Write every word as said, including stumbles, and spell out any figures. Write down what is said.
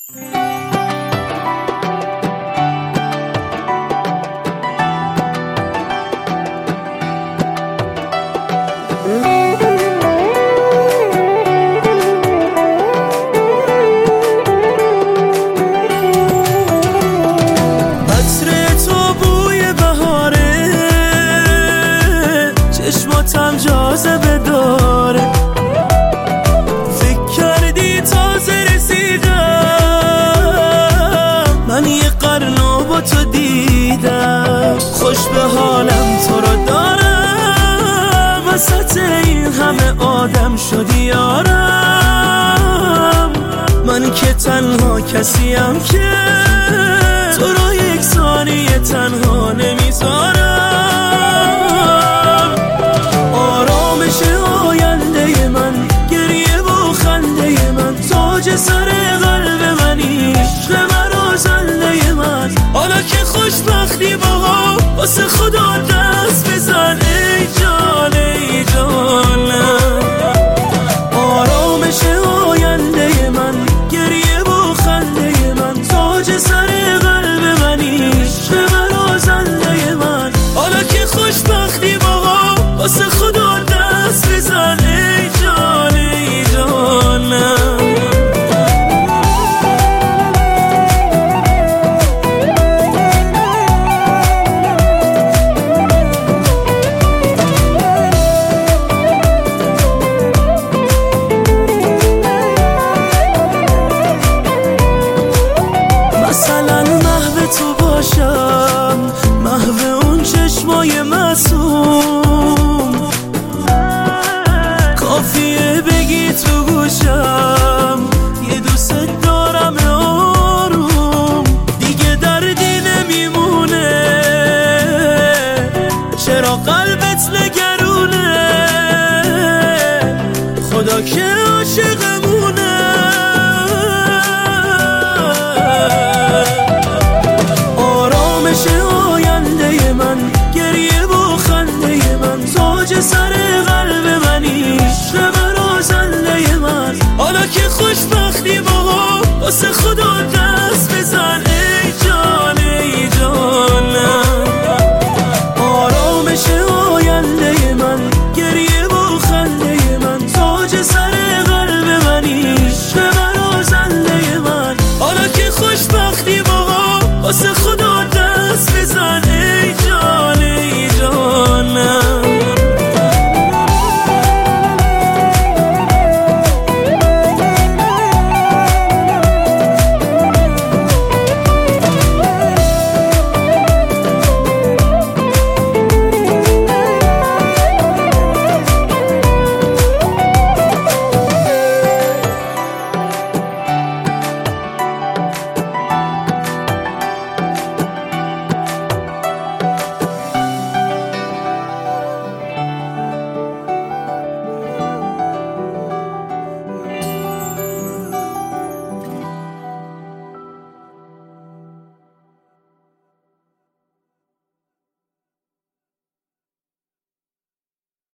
چشماتم جاذبه داره، فکر کردی تازه رسیدم، من یه قرنو با تو دیدم، خوش به حالم تو رو دارم، وسط این همه آدم شدی یارم، من که تنها کسیم که تو رو یک ثانیه تنها نمیذارم. آینده من گریه و خنده من، تاج سر قلب منی، عشق من و زنده من، حالا که خوشبختی باها واسه خدا دست بزن ای جان ای جانم. آرامش آینده من گریه و خنده من، تاج سر قلب منی، عشق من و زنده من، حالا که خوشبختی باها واسه خدا دست بزن ای جان ای جانم. مثلا محو تو باشم، محو اون چشمای معصوم، کافیه بگی تو گوشم یه دوست دارم آروم، دیگه دردی نمیمونه، چرا قلبت نگرونه، خدا که عاشقمونه. آرامش آینده من گریه و خنده من، تاج سر قلب منی، عشق من و زنده من، حالا که خوشبختی باها واسه خدا دست بزن